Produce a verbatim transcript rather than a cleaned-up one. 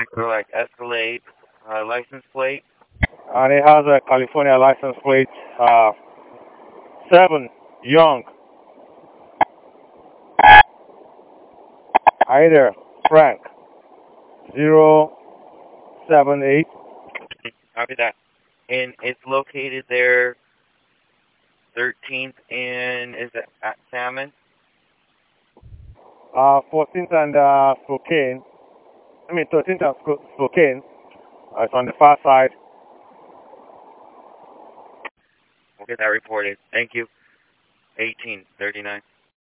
Correct. Escalade uh, license plate. And it has a California license plate, uh, seven, Young. Hi there, Frank, zero seven eight. Copy that. And it's located there, thirteenth and is it at Salmon? Uh, fourteenth and uh, Spokane. I mean, thirteenth and Spokane. Uh, it's on the far side. We'll get that reported. Thank you. eighteen thirty-nine.